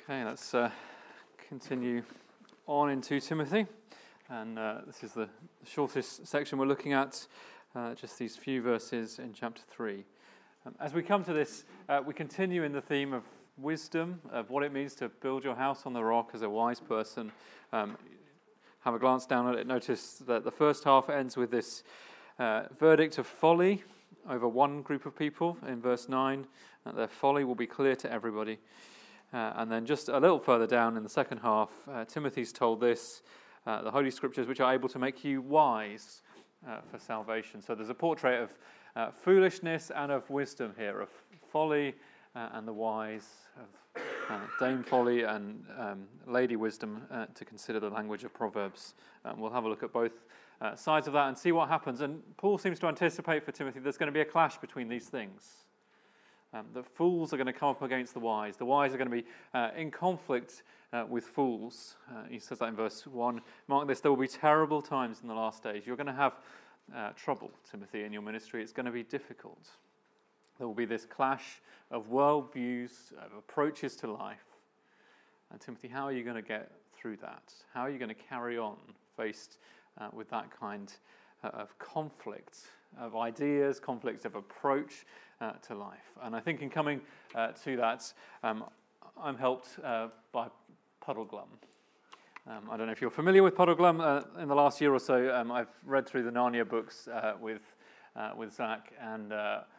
Okay, let's continue on in 2 Timothy, and this is the shortest section we're looking at, just these few verses in chapter 3. As we come to this, we continue in the theme of wisdom, of what it means to build your house on the rock as a wise person. Have a glance down at it, notice that the first half ends with this verdict of folly over one group of people in verse 9, that their folly will be clear to everybody. And then just a little further down in the second half, Timothy's told this, the Holy Scriptures which are able to make you wise for salvation. So there's a portrait of foolishness and of wisdom here, of folly and the wise, of Dame Folly and Lady Wisdom, to consider the language of Proverbs. We'll have a look at both sides of that and see what happens. And Paul seems to anticipate for Timothy there's going to be a clash between these things. The fools are going to come up against the wise. The wise are going to be in conflict with fools. He says that in verse 1. Mark this, there will be terrible times in the last days. You're going to have trouble, Timothy, in your ministry. It's going to be difficult. There will be this clash of worldviews, of approaches to life. And Timothy, how are you going to get through that? How are you going to carry on faced with that kind of conflict, of ideas, conflicts of approach to life? And I think in coming to that, I'm helped by Puddleglum. I don't know if you're familiar with Puddleglum. In the last year or so, I've read through the Narnia books with Zach, and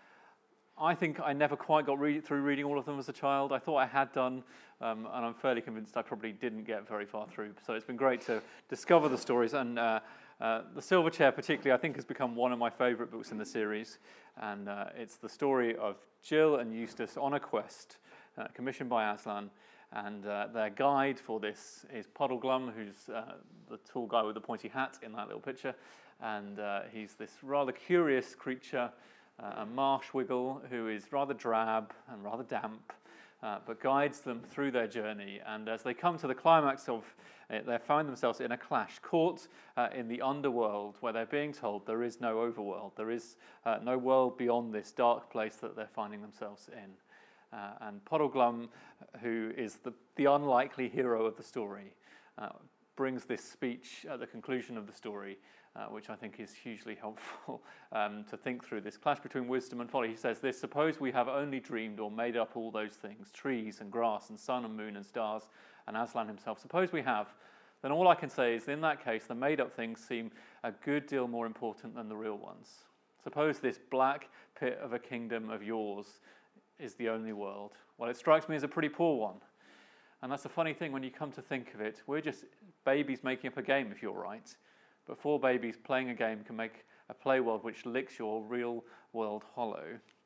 I think I never quite got through reading all of them as a child. I thought I had done, and I'm fairly convinced I probably didn't get very far through. So it's been great to discover the stories, and The Silver Chair particularly, I think, has become one of my favourite books in the series, and it's the story of Jill and Eustace on a quest commissioned by Aslan, and their guide for this is Puddleglum, who's the tall guy with the pointy hat in that little picture, and he's this rather curious creature, a marsh wiggle who is rather drab and rather damp, but guides them through their journey. And as they come to the climax of it, they find themselves in a clash, caught in the underworld, where they're being told there is no overworld, there is no world beyond this dark place that they're finding themselves in. And Puddleglum, who is the unlikely hero of the story, brings this speech at the conclusion of the story, which I think is hugely helpful to think through this clash between wisdom and folly. He says this: suppose we have only dreamed or made up all those things, trees and grass and sun and moon and stars and Aslan himself. Suppose we have, then all I can say is in that case the made-up things seem a good deal more important than the real ones. Suppose this black pit of a kingdom of yours is the only world. Well, it strikes me as a pretty poor one. And that's the funny thing when you come to think of it. We're just babies making up a game, if you're right. But 4 babies playing a game can make a play world which licks your real world hollow.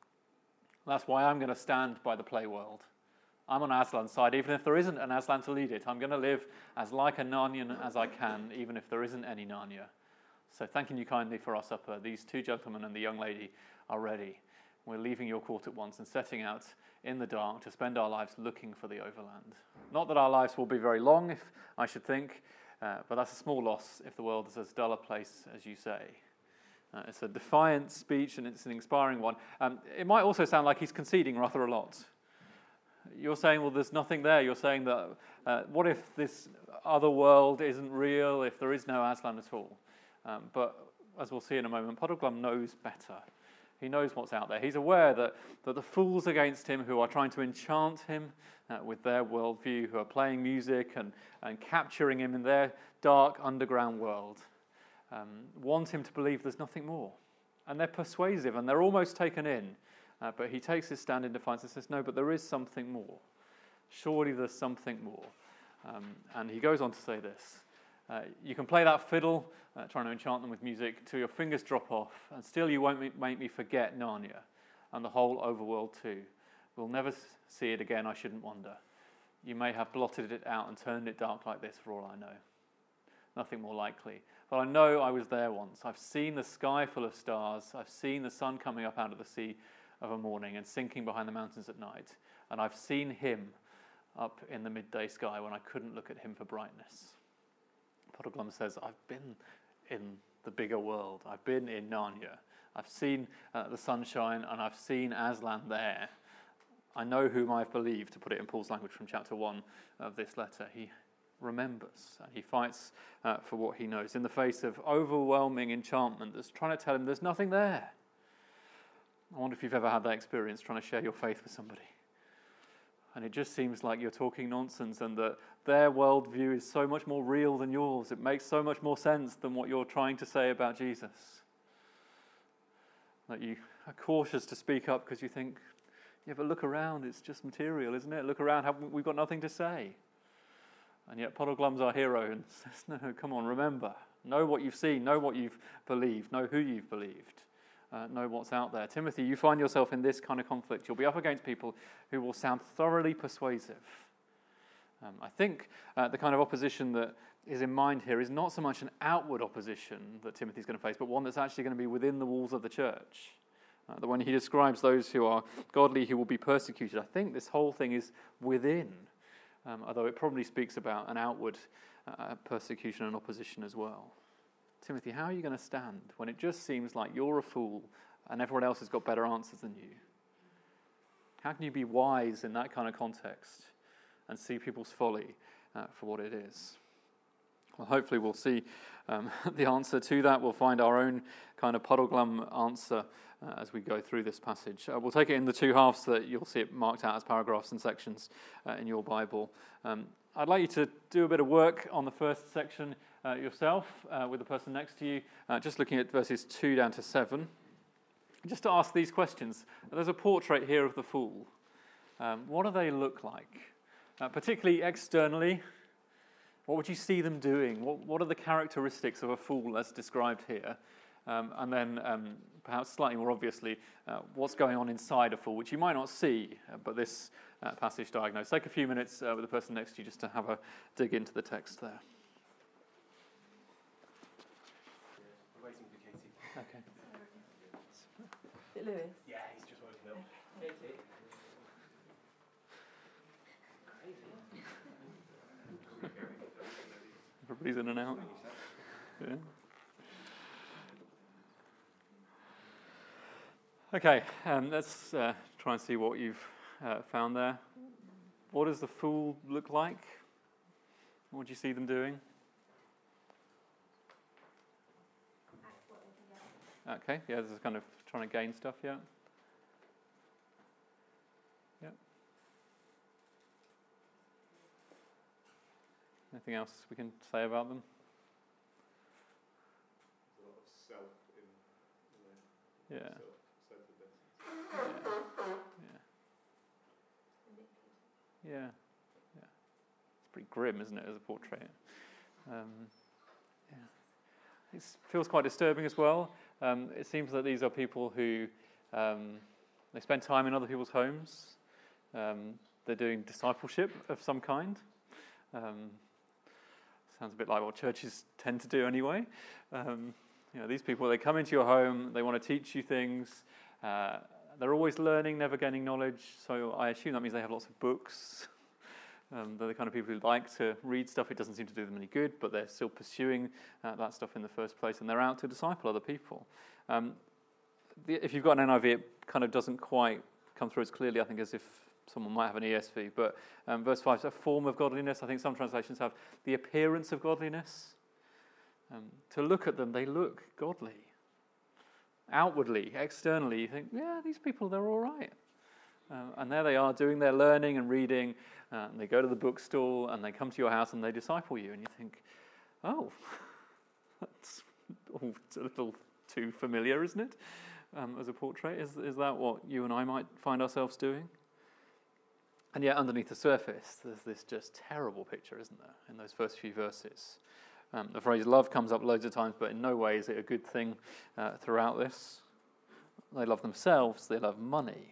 That's why I'm going to stand by the play world. I'm on Aslan's side, even if there isn't an Aslan to lead it. I'm going to live as like a Narnian as I can, even if there isn't any Narnia. So thanking you kindly for our supper, these 2 gentlemen and the young lady are ready. We're leaving your court at once and setting out in the dark to spend our lives looking for the overland. Not that our lives will be very long, if I should think, but that's a small loss if the world is as dull a place as you say. It's a defiant speech and it's an inspiring one. It might also sound like he's conceding rather a lot. You're saying, well, there's nothing there. You're saying that what if this other world isn't real, if there is no Aslan at all? But as we'll see in a moment, Puddleglum knows better. He knows what's out there. He's aware that the fools against him who are trying to enchant him with their worldview, who are playing music and capturing him in their dark underground world, want him to believe there's nothing more. And they're persuasive and they're almost taken in. But he takes his stand in defiance and says, no, but there is something more. Surely there's something more. And he goes on to say this. You can play that fiddle, trying to enchant them with music, till your fingers drop off, and still you won't make me forget Narnia and the whole overworld too. We'll never see it again, I shouldn't wonder. You may have blotted it out and turned it dark like this for all I know. Nothing more likely. But I know I was there once. I've seen the sky full of stars. I've seen the sun coming up out of the sea of a morning and sinking behind the mountains at night. And I've seen him up in the midday sky when I couldn't look at him for brightness. Puddleglum says, I've been in the bigger world. I've been in Narnia. I've seen the sunshine and I've seen Aslan there. I know whom I've believed, to put it in Paul's language from chapter 1 of this letter. He remembers and he fights for what he knows in the face of overwhelming enchantment that's trying to tell him there's nothing there. I wonder if you've ever had that experience trying to share your faith with somebody. And it just seems like you're talking nonsense and that their worldview is so much more real than yours. It makes so much more sense than what you're trying to say about Jesus. That you are cautious to speak up because you think, yeah, but look around, it's just material, isn't it? Look around, we've got nothing to say. And yet Puddleglum's our hero and says, no, come on, remember. Know what you've seen, know what you've believed, know who you've believed. Know what's out there. Timothy, you find yourself in this kind of conflict. You'll be up against people who will sound thoroughly persuasive. I think the kind of opposition that is in mind here is not so much an outward opposition that Timothy's going to face, but one that's actually going to be within the walls of the church. That when he describes those who are godly who will be persecuted, I think this whole thing is within, although it probably speaks about an outward persecution and opposition as well. Timothy, how are you going to stand when it just seems like you're a fool and everyone else has got better answers than you? How can you be wise in that kind of context and see people's folly for what it is? Well, hopefully we'll see the answer to that. We'll find our own kind of Puddleglum answer as we go through this passage. We'll take it in the two halves that you'll see it marked out as paragraphs and sections in your Bible. I'd like you to do a bit of work on the first section yourself with the person next to you, just looking at verses 2 down to 7. Just to ask these questions. There's a portrait here of the fool. What do they look like? Particularly externally, what would you see them doing? What are the characteristics of a fool as described here? And then perhaps slightly more obviously, what's going on inside a fool, which you might not see, but this passage diagnosed. Take a few minutes with the person next to you just to have a dig into the text there. We're waiting for Katie. Okay. Is it Lewis? Yeah, he's just woken up. Katie. Everybody's in and out. Yeah. Okay, let's try and see what you've found there. What does the fool look like? What do you see them doing? Okay, yeah, this is kind of trying to gain stuff, yeah. Yeah. Anything else we can say about them? There's a lot of self in Yeah. Yeah. Yeah. It's pretty grim, isn't it, as a portrait? Yeah. It feels quite disturbing as well. It seems that these are people who they spend time in other people's homes. They're doing discipleship of some kind. Sounds a bit like what churches tend to do anyway. These people, they come into your home, they want to teach you things. They're always learning, never gaining knowledge. So I assume that means they have lots of books. They're the kind of people who like to read stuff. It doesn't seem to do them any good, but they're still pursuing that stuff in the first place, and they're out to disciple other people. If you've got an NIV, it kind of doesn't quite come through as clearly, I think, as if someone might have an ESV. But verse 5 is a form of godliness. I think some translations have the appearance of godliness. To look at them, they look godly. Outwardly, externally, you think, yeah, these people, they're all right. And there they are doing their learning and reading. And they go to the bookstall and they come to your house and they disciple you. And you think, oh, that's all a little too familiar, isn't it? As a portrait. Is that what you and I might find ourselves doing? And yet underneath the surface, there's this just terrible picture, isn't there, in those first few verses. The phrase love comes up loads of times, but in no way is it a good thing throughout this. They love themselves, they love money.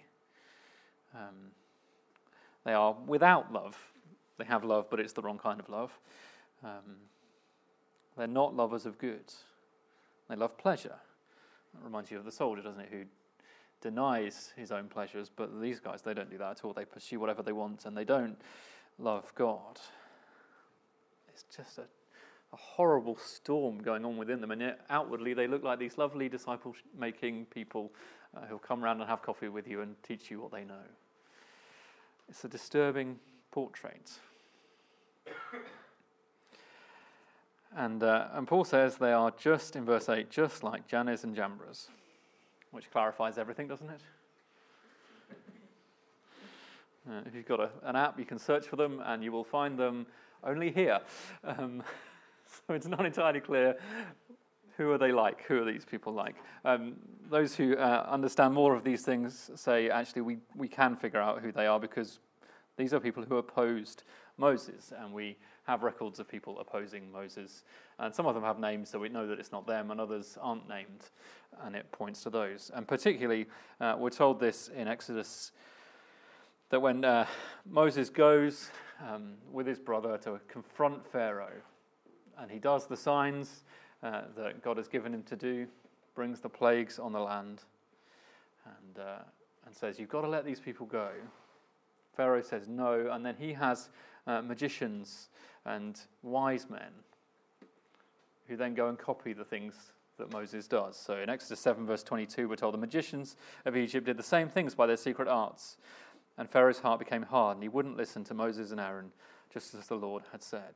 They are without love. They have love, but it's the wrong kind of love. They're not lovers of good. They love pleasure. That reminds you of the soldier, doesn't it, who denies his own pleasures, but these guys, they don't do that at all. They pursue whatever they want, and they don't love God. It's just a horrible storm going on within them, and yet outwardly they look like these lovely disciple-making people who'll come around and have coffee with you and teach you what they know. It's a disturbing portrait. And Paul says they are just, in verse 8, just like Jannes and Jambres, which clarifies everything, doesn't it? If you've got an app, you can search for them and you will find them only here. So it's not entirely clear who are they like, who are these people like. Those who understand more of these things say, actually, we can figure out who they are because these are people who opposed Moses, and we have records of people opposing Moses. And some of them have names, so we know that it's not them, and others aren't named, and it points to those. And particularly, we're told this in Exodus, that when Moses goes with his brother to confront Pharaoh, and he does the signs that God has given him to do, brings the plagues on the land, and says, you've got to let these people go. Pharaoh says no, and then he has magicians and wise men who then go and copy the things that Moses does. So in Exodus 7 verse 22 we're told the magicians of Egypt did the same things by their secret arts, and Pharaoh's heart became hard and he wouldn't listen to Moses and Aaron, just as the Lord had said.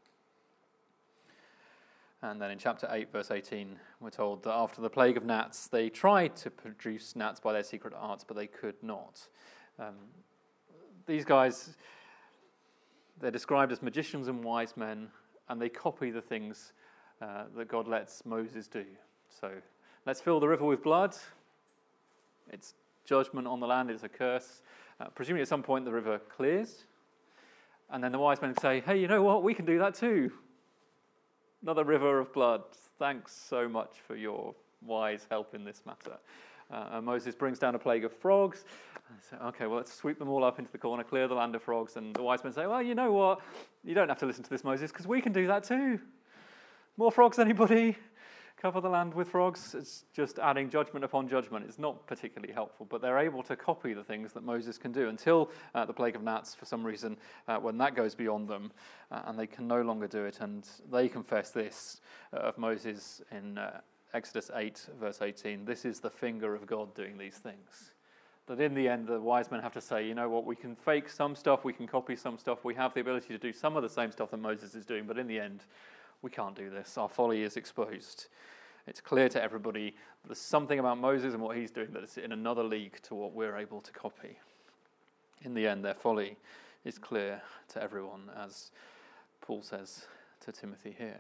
And then in chapter 8 verse 18 we're told that after the plague of gnats they tried to produce gnats by their secret arts, but they could not. These guys, they're described as magicians and wise men, and they copy the things that God lets Moses do. So let's fill the river with blood. It's judgment on the land, it's a curse. Presumably at some point the river clears, and then the wise men say, hey, you know what, we can do that too. Another river of blood. Thanks so much for your wise help in this matter. And Moses brings down a plague of frogs. And say, okay, well, let's sweep them all up into the corner, clear the land of frogs. And the wise men say, well, you know what? You don't have to listen to this, Moses, because we can do that too. More frogs, anybody? Cover the land with frogs. It's just adding judgment upon judgment. It's not particularly helpful, but they're able to copy the things that Moses can do until the plague of gnats, for some reason, when that goes beyond them, and they can no longer do it. And they confess this of Moses in Exodus 8, verse 18, this is the finger of God doing these things. That in the end, the wise men have to say, you know what, we can fake some stuff, we can copy some stuff, we have the ability to do some of the same stuff that Moses is doing, but in the end, we can't do this. Our folly is exposed. It's clear to everybody that there's something about Moses and what he's doing that is in another league to what we're able to copy. In the end, their folly is clear to everyone, as Paul says to Timothy here.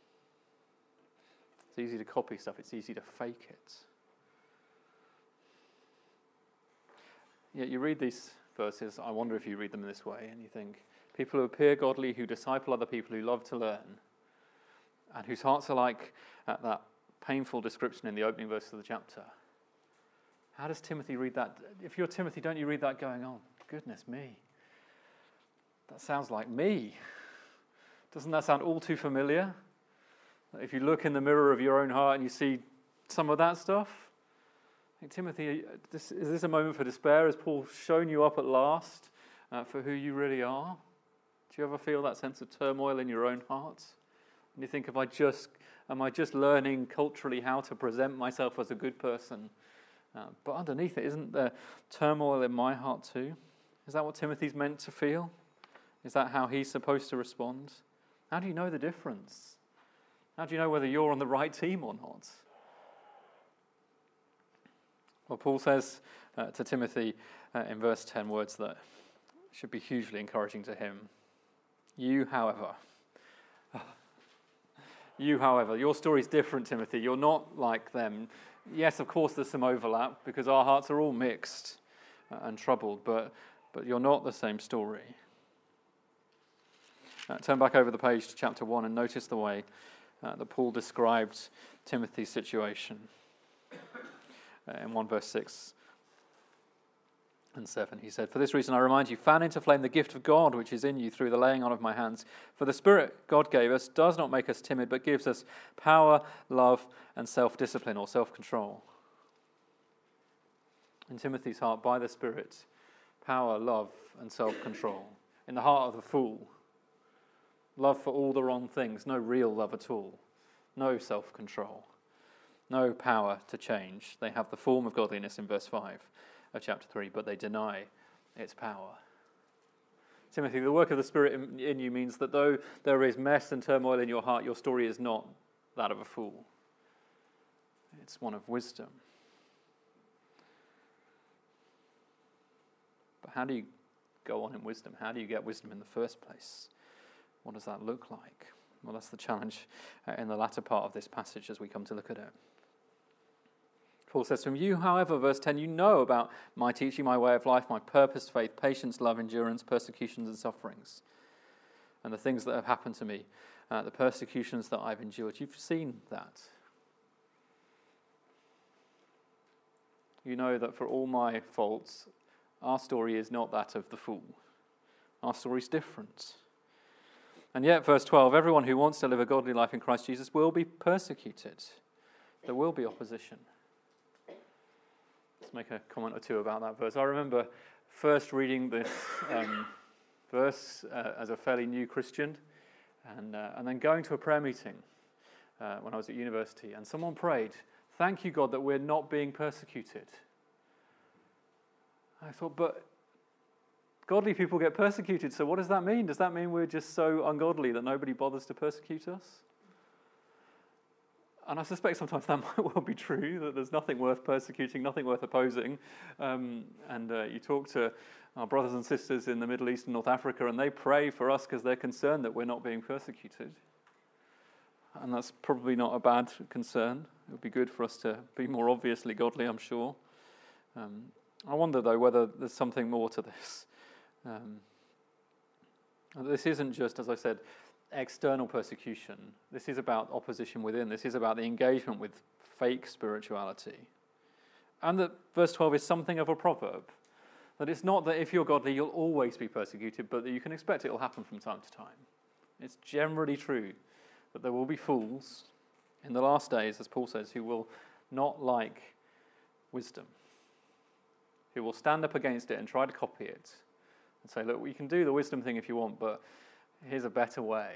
It's easy to copy stuff. It's easy to fake it. Yet you read these verses, I wonder if you read them in this way, and you think, people who appear godly, who disciple other people, who love to learn, and whose hearts are like that painful description in the opening verse of the chapter. How does Timothy read that? If you're Timothy, don't you read that going, oh, goodness me, that sounds like me. Doesn't that sound all too familiar? If you look in the mirror of your own heart and you see some of that stuff, I think, Timothy, is this a moment for despair? Has Paul shown you up at last for who you really are? Do you ever feel that sense of turmoil in your own heart? And you think, am I just learning culturally how to present myself as a good person? But underneath it, isn't there turmoil in my heart too? Is that what Timothy's meant to feel? Is that how he's supposed to respond? How do you know the difference? How do you know whether you're on the right team or not? Well, Paul says to Timothy in verse 10 words that should be hugely encouraging to him. You, however, your story's different, Timothy. You're not like them. Yes, of course, there's some overlap because our hearts are all mixed and troubled, but you're not the same story. Turn back over the page to chapter 1 and notice the way that Paul described Timothy's situation. In 1 verse 6 and 7, he said, for this reason I remind you, fan into flame the gift of God which is in you through the laying on of my hands. For the Spirit God gave us does not make us timid, but gives us power, love, and self-discipline or self-control. In Timothy's heart, by the Spirit, power, love, and self-control. In the heart of the fool, love for all the wrong things, no real love at all, no self-control, no power to change. They have the form of godliness in verse 5 of chapter 3, but they deny its power. Timothy, the work of the Spirit in you means that though there is mess and turmoil in your heart, your story is not that of a fool. It's one of wisdom. But how do you go on in wisdom? How do you get wisdom in the first place? What does that look like? Well, that's the challenge in the latter part of this passage as we come to look at it. Paul says to him, you, however, verse 10, you know about my teaching, my way of life, my purpose, faith, patience, love, endurance, persecutions and sufferings, and the things that have happened to me, the persecutions that I've endured. You've seen that. You know that for all my faults, our story is not that of the fool. Our story is different. And yet, verse 12, everyone who wants to live a godly life in Christ Jesus will be persecuted. There will be opposition. Let's make a comment or two about that verse. I remember first reading this verse as a fairly new Christian, and then going to a prayer meeting when I was at university, and someone prayed, "Thank you, God, that we're not being persecuted." I thought, but godly people get persecuted, so what does that mean? Does that mean we're just so ungodly that nobody bothers to persecute us? And I suspect sometimes that might well be true, that there's nothing worth persecuting, nothing worth opposing. You talk to our brothers and sisters in the Middle East and North Africa, and they pray for us because they're concerned that we're not being persecuted. And that's probably not a bad concern. It would be good for us to be more obviously godly, I'm sure. I wonder, though, whether there's something more to this. This isn't just, as I said, external persecution. This is about opposition within. This is about the engagement with fake spirituality. And that verse 12 is something of a proverb. That it's not that if you're godly, you'll always be persecuted, but that you can expect it will happen from time to time. It's generally true that there will be fools in the last days, as Paul says, who will not like wisdom, who will stand up against it and try to copy it and say, look, you can do the wisdom thing if you want, but here's a better way.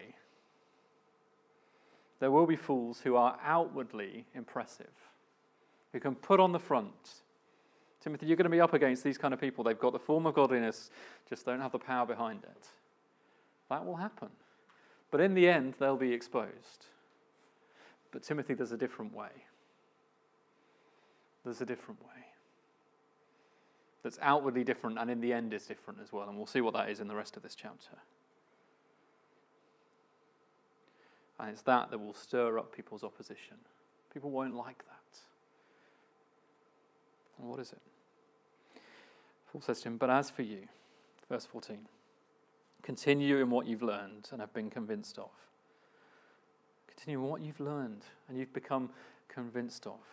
There will be fools who are outwardly impressive, who can put on the front. Timothy, you're going to be up against these kind of people. They've got the form of godliness, just don't have the power behind it. That will happen. But in the end, they'll be exposed. But Timothy, there's a different way. There's a different way. That's outwardly different, and in the end is different as well. And we'll see what that is in the rest of this chapter. And it's that will stir up people's opposition. People won't like that. And what is it? Paul says to him, but as for you, verse 14, continue in what you've learned and have been convinced of. Continue in what you've learned and you've become convinced of.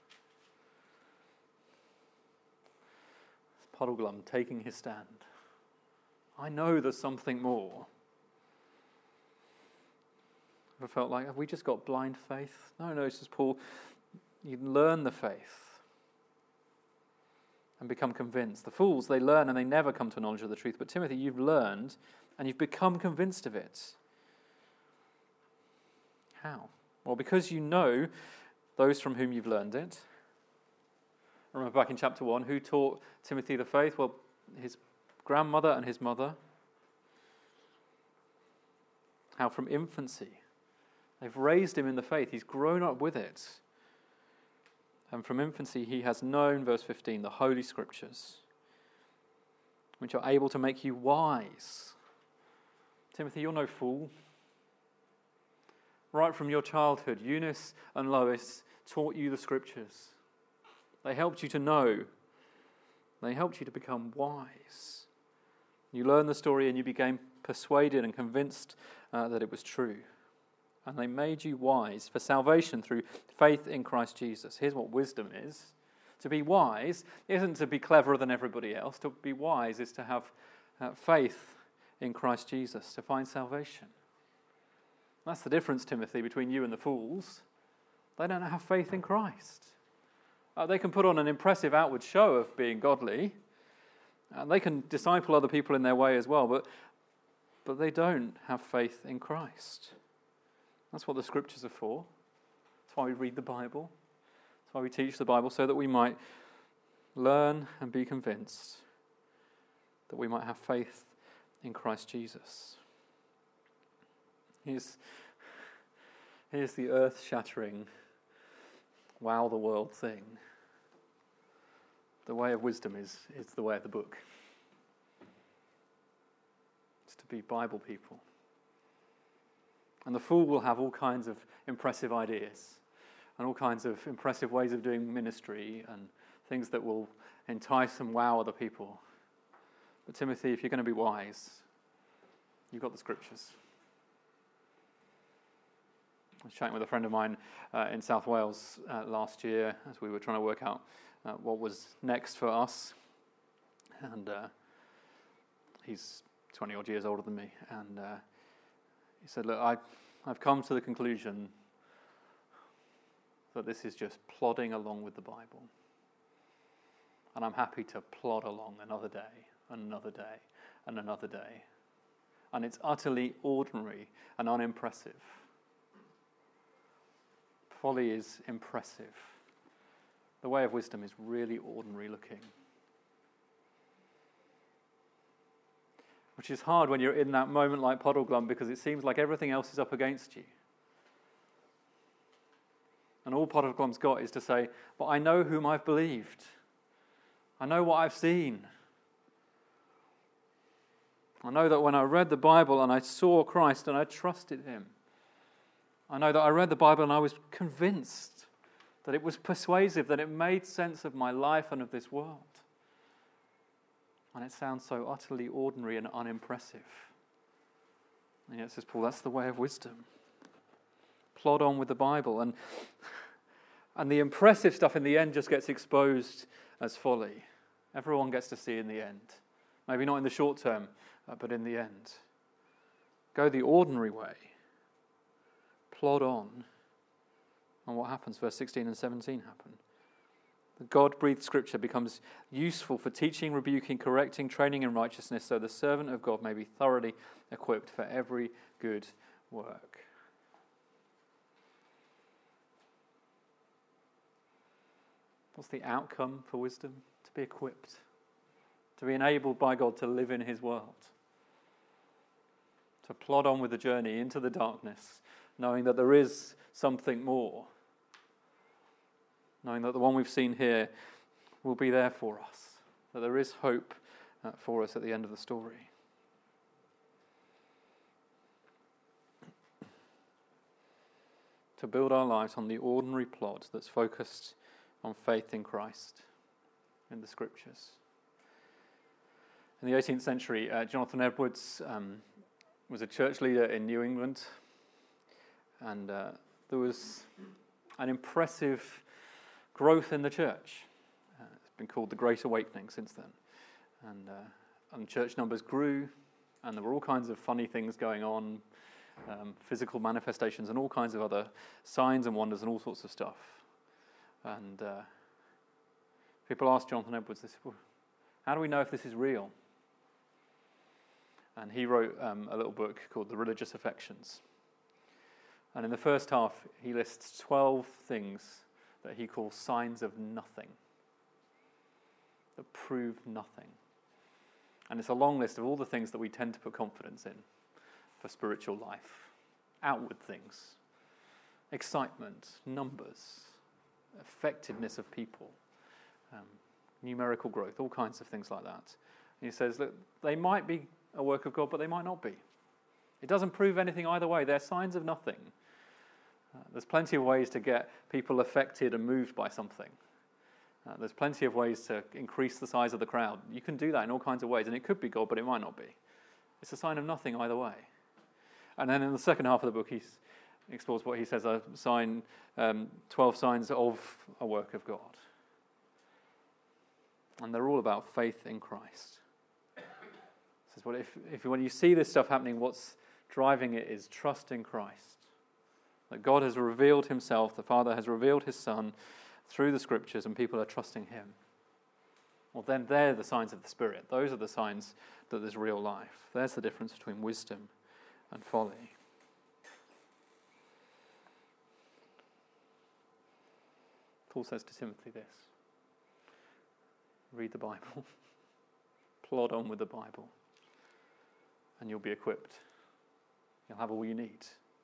Puddleglum taking his stand. I know there's something more. I felt like, have we just got blind faith? No, says Paul, you learn the faith and become convinced. The fools, they learn and they never come to a knowledge of the truth. But Timothy, you've learned and you've become convinced of it. How? Well, because you know those from whom you've learned it. Remember back in chapter 1, who taught Timothy the faith? Well, his grandmother and his mother. How from infancy they've raised him in the faith. He's grown up with it. And from infancy he has known, verse 15, the Holy Scriptures, which are able to make you wise. Timothy, you're no fool. Right from your childhood, Eunice and Lois taught you the Scriptures. They helped you to know. They helped you to become wise. You learned the story and you became persuaded and convinced that it was true. And they made you wise for salvation through faith in Christ Jesus. Here's what wisdom is. To be wise isn't to be cleverer than everybody else. To be wise is to have faith in Christ Jesus, to find salvation. That's the difference, Timothy, between you and the fools. They don't have faith in Christ. They can put on an impressive outward show of being godly. They can disciple other people in their way as well, but they don't have faith in Christ. That's what the Scriptures are for. That's why we read the Bible. That's why we teach the Bible, so that we might learn and be convinced, that we might have faith in Christ Jesus. Here's the earth-shattering, wow the world thing. The way of wisdom is the way of the book. It's to be Bible people. And the fool will have all kinds of impressive ideas and all kinds of impressive ways of doing ministry and things that will entice and wow other people. But Timothy, if you're going to be wise, you've got the scriptures. I was chatting with a friend of mine in South Wales last year as we were trying to work out what was next for us. And he's 20-odd years older than me. And he said, look, I've come to the conclusion that this is just plodding along with the Bible. And I'm happy to plod along another day, and another day, and another day. And it's utterly ordinary and unimpressive. Folly is impressive. The way of wisdom is really ordinary looking. Which is hard when you're in that moment like Puddleglum, because it seems like everything else is up against you. And all Puddleglum's got is to say, but I know whom I've believed. I know what I've seen. I know that when I read the Bible and I saw Christ and I trusted him, I know that I read the Bible and I was convinced that it was persuasive, that it made sense of my life and of this world. And it sounds so utterly ordinary and unimpressive. And yet, says Paul, that's the way of wisdom. Plod on with the Bible. And the impressive stuff in the end just gets exposed as folly. Everyone gets to see in the end. Maybe not in the short term, but in the end. Go the ordinary way. Plod on. And what happens? Verse 16 and 17 happen. The God-breathed scripture becomes useful for teaching, rebuking, correcting, training in righteousness, so the servant of God may be thoroughly equipped for every good work. What's the outcome for wisdom? To be equipped. To be enabled by God to live in his world. To plod on with the journey into the darkness, knowing that there is something more. Knowing that the one we've seen here will be there for us. That there is hope for us at the end of the story. To build our lives on the ordinary plod that's focused on faith in Christ in the Scriptures. In the 18th century, Jonathan Edwards was a church leader in New England, and there was an impressive growth in the church. It's been called the Great Awakening since then. And church numbers grew, and there were all kinds of funny things going on, physical manifestations and all kinds of other signs and wonders and all sorts of stuff. And people asked Jonathan Edwards, this, well, how do we know if this is real? And he wrote a little book called The Religious Affections. And in the first half, he lists 12 things that he calls signs of nothing, that prove nothing. And it's a long list of all the things that we tend to put confidence in for spiritual life. Outward things, excitement, numbers, effectiveness of people, numerical growth, all kinds of things like that. And he says, look, they might be a work of God, but they might not be. It doesn't prove anything either way. They're signs of nothing. There's plenty of ways to get people affected and moved by something. There's plenty of ways to increase the size of the crowd. You can do that in all kinds of ways, and it could be God, but it might not be. It's a sign of nothing either way. And then in the second half of the book, he explores what he says are 12 signs of a work of God. And they're all about faith in Christ. He says, well, if when you see this stuff happening, what's driving it is trust in Christ. That God has revealed himself, the Father has revealed his Son through the Scriptures, and people are trusting him. Well, then they're the signs of the Spirit. Those are the signs that there's real life. There's the difference between wisdom and folly. Paul says to Timothy this: read the Bible. Plod on with the Bible. and you'll be equipped. You'll have all you need.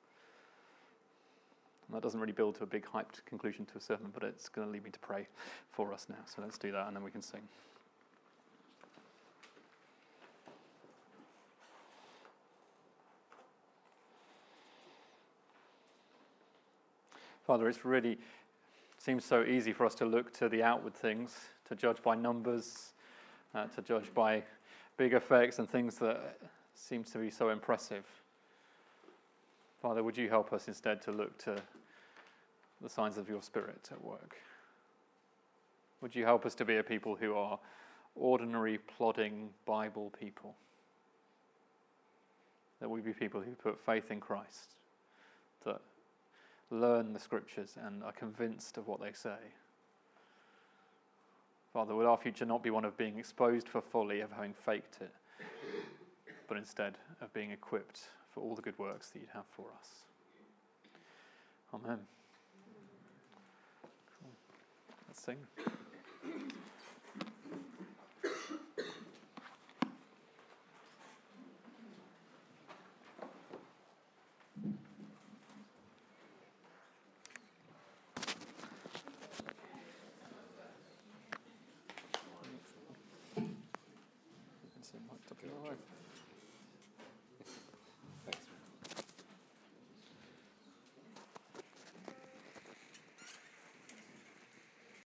And that doesn't really build to a big hyped conclusion to a sermon, but it's going to lead me to pray for us now. So let's do that, and then we can sing. Father, it's really seems so easy for us to look to the outward things, to judge by numbers, to judge by big effects and things that seem to be so impressive. Father, would you help us instead to look to the signs of your Spirit at work? Would you help us to be a people who are ordinary, plodding Bible people? That we be people who put faith in Christ, that learn the Scriptures and are convinced of what they say. Father, would our future not be one of being exposed for folly, of having faked it, but instead of being equipped for all the good works that you'd have for us. Amen. Cool. Let's sing. It's in my top of your life.